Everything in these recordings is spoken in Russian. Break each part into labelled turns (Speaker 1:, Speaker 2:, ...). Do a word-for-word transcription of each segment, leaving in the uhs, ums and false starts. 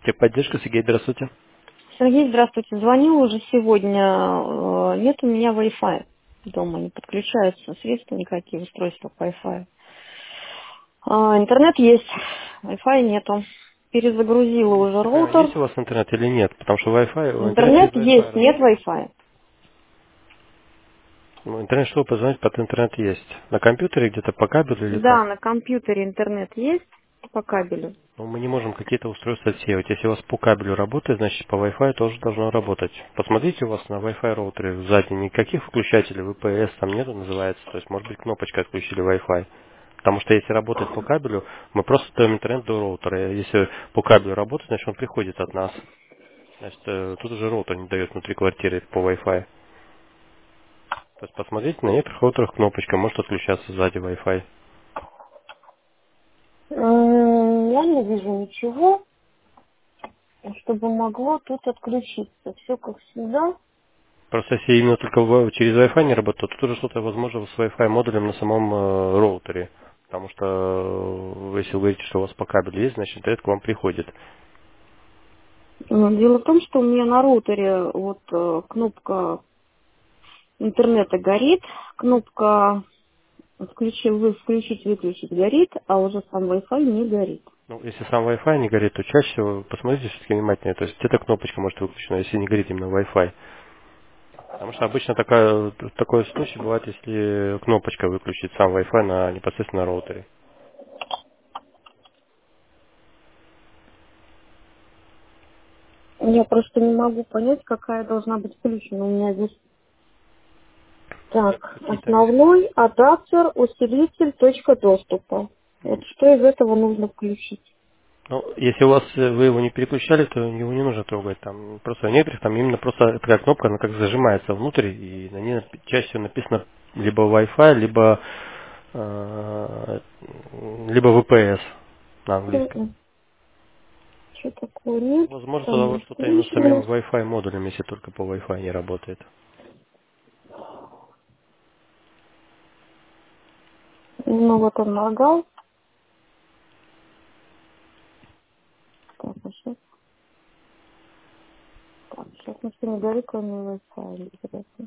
Speaker 1: Техподдержка, Сергей, здравствуйте.
Speaker 2: Сергей, здравствуйте. Звонила уже сегодня. Э, Нет у меня Wi-Fi дома, не подключаются средства никакие, устройства к Wi-Fi. А, Интернет есть, Wi-Fi нету. Перезагрузила
Speaker 1: Не
Speaker 2: уже
Speaker 1: совсем понимаю, есть
Speaker 2: роутер.
Speaker 1: у вас интернет или нет, потому что Wi-Fi, интернет через
Speaker 2: Интернет
Speaker 1: Wi-Fi
Speaker 2: есть, нет
Speaker 1: работает.
Speaker 2: Wi-Fi.
Speaker 1: Ну, интернет, что позвонить под интернет есть. На компьютере где-то по кабелю или
Speaker 2: Да,
Speaker 1: как?
Speaker 2: на компьютере интернет есть по кабелю.
Speaker 1: Ну, мы не можем какие-то устройства отсеивать. Если у вас по кабелю работает, значит по Wi-Fi тоже должно работать. Посмотрите, у вас на Wi-Fi роутере сзади никаких выключателей, ви пи эс там нету, называется. То есть, может быть, кнопочкой отключили Wi-Fi. Потому что если работает по кабелю, мы просто даем интернет до роутера. Если по кабелю работает, значит он приходит от нас. Значит, э, тут уже роутер не дает внутри квартиры по Wi-Fi. То есть посмотрите, на некоторых роутерах кнопочка может отключаться сзади Wi-Fi.
Speaker 2: М, Я не вижу ничего, чтобы могло тут отключиться. Все как всегда.
Speaker 1: Просто если именно только в- через Wi-Fi не работает, то тут уже что-то возможно с Wi-Fi модулем на самом э, роутере. Потому что э, если вы говорите, что у вас по кабелю есть, значит интернет к вам приходит.
Speaker 2: М, Дело в том, что у меня на роутере вот э, кнопка интернета горит, кнопка включи, вы, включить, выключить горит, а уже сам Wi-Fi не горит.
Speaker 1: Ну, если сам Wi-Fi не горит, то чаще всего посмотрите все-таки внимательнее. То есть эта кнопочка может выключена, если не горит именно Wi-Fi. Потому что обычно такая, такой случай бывает, если кнопочка выключит сам Wi-Fi на непосредственно роутере.
Speaker 2: Я просто не могу понять, какая должна быть включена. У меня здесь так,
Speaker 1: Какие тарифы?
Speaker 2: основной адаптер, усилитель, точка доступа. Вот что из этого нужно включить?
Speaker 1: Ну, если у вас э, вы его не переключали, то его не нужно трогать. Там просто у некоторых там именно просто такая кнопка, она как зажимается внутрь, и на ней напи- чаще всего написано либо Wi-Fi, либо э, либо ви пи эс на английском.
Speaker 2: Что такое нет?
Speaker 1: Возможно, тогда у вас
Speaker 2: Там
Speaker 1: что-то именно с самим
Speaker 2: включено.
Speaker 1: Wi-Fi модулем, если только по Wi-Fi не работает.
Speaker 2: Ну вот он моргал. Так, а сейчас, так, сейчас ничего не горит, кроме Wi-Fi. Интересно.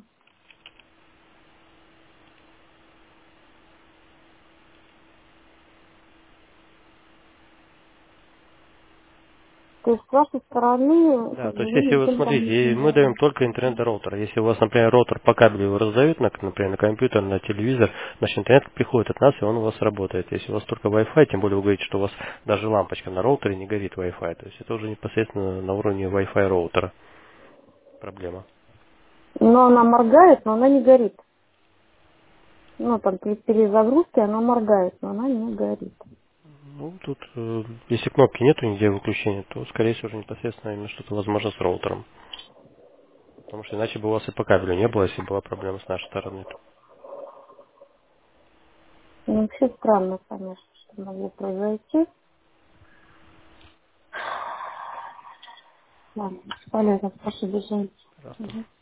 Speaker 2: То есть с вашей стороны, к
Speaker 1: Да, то есть если
Speaker 2: сожалению,
Speaker 1: вы
Speaker 2: ничего там
Speaker 1: смотрите, и
Speaker 2: не
Speaker 1: мы даем
Speaker 2: горит.
Speaker 1: только интернет до роутера. Если у вас, например, роутер по кабелю его раздают, на, например, на компьютер, на телевизор, значит интернет приходит от нас, и он у вас работает. Если у вас только Wi-Fi, тем более вы говорите, что у вас даже лампочка на роутере не горит Wi-Fi. То есть это уже непосредственно на уровне Wi-Fi роутера проблема.
Speaker 2: Но она моргает, но она не горит. Ну, там при перезагрузке она моргает, но она не горит.
Speaker 1: Ну, тут, э, если кнопки нету нигде выключения, то, скорее всего, уже непосредственно именно что-то возможно с роутером. Потому что иначе бы у вас и по кабелю не было, если была проблема с нашей стороны.
Speaker 2: Ну, вообще странно, конечно, что могло произойти. Ладно, бесполезно, спасибо, извините.
Speaker 1: Пожалуйста.
Speaker 2: Мгм.